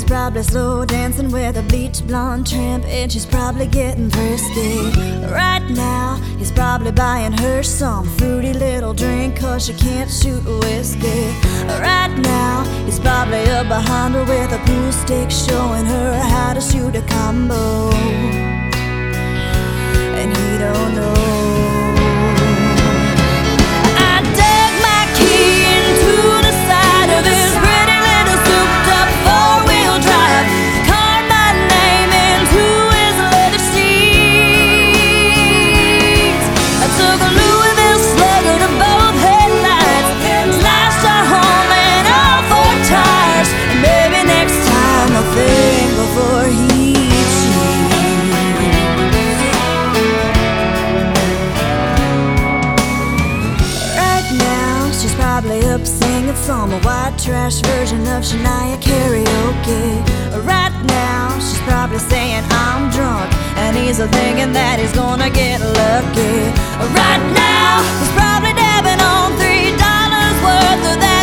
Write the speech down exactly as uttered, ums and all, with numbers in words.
probably slow dancing with a bleach blonde tramp, and she's probably getting frisky. Right now, he's probably buying her some fruity little drink, cause she can't shoot whiskey. Right now, he's probably up behind her with a pool stick, showing her how to shoot a combo. And he don't know. Probably up singing some white trash version of Shania karaoke. Right now, she's probably saying I'm drunk, and he's thinking that he's gonna get lucky. Right now, he's probably dabbing on three dollars worth of that